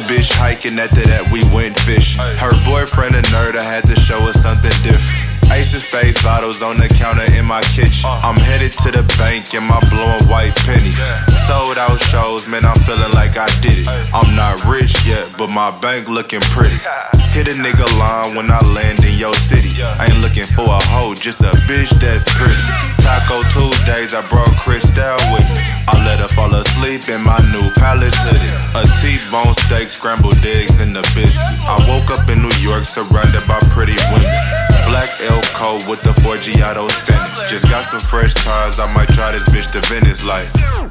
bitch hiking, after that we went fishing. Her boyfriend a nerd, I had to show her something different. Ace of Spades bottles on the counter in my kitchen. I'm headed to the bank and my blowing white pennies. Sold out shows, man, I'm feeling like I did it. I'm not rich yet, but my bank looking pretty. Hit a nigga line when I land in your city. I ain't looking for a hoe, just a bitch that's pretty. Taco Tuesdays, I brought Cristal with me. I let her fall asleep in my new Palace hoodie. A T-bone steak, scrambled eggs, and a biscuit. I woke up in New York surrounded by pretty women. Black Elko with the 4 Giotto standing. Just got some fresh tires, I might try this bitch to Venice like,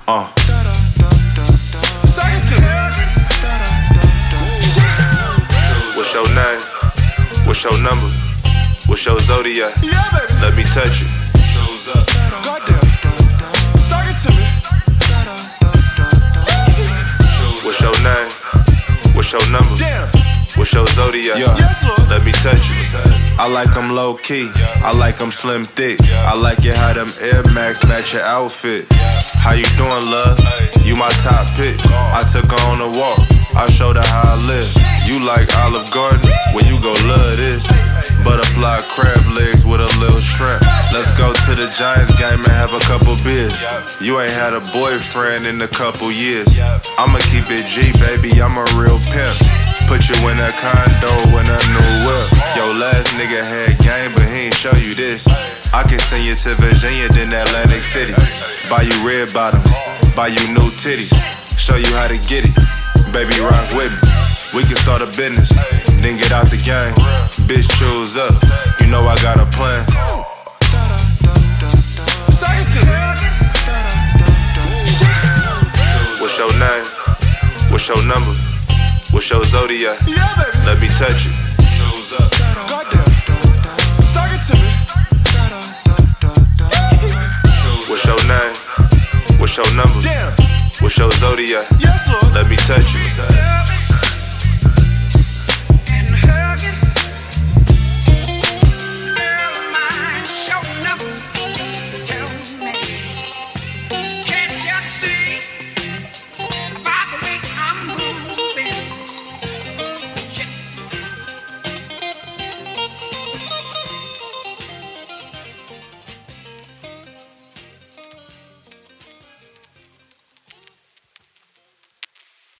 Say it to me. What's your name? What's your number? What's your zodiac? Yeah, baby. Let me touch it. Shows up. Goddamn. Say it to me. What's your name? What's your number? Damn. What's your zodiac? Yes, Lord. Let me touch you. I like them low key. I like them slim thick. I like it how them Air Max match your outfit. How you doing, love? You my top pick. I took her on a walk. I showed her how I live. You like Olive Garden? Well, you go love this. Butterfly crab legs with a little shrimp. Let's go to the Giants game and have a couple beers. You ain't had a boyfriend in a couple years. I'ma keep it G, baby. I'm a real pimp. Put you in a condo in a new whip. Yo, last nigga had game, but he ain't show you this. I can send you to Virginia, then Atlantic City. Buy you red bottoms, buy you new titties. Show you how to get it, baby, rock with me. We can start a business, then get out the game. Bitch, choose up, you know I got a plan. Say it to me. What's your name? What's your number? What's your zodiac? Yeah, baby. Let me touch it. Shows up. Goddamn. Say it to me. What's your name? What's your number? Damn. What's your zodiac? Yes, Lord. Let me touch you.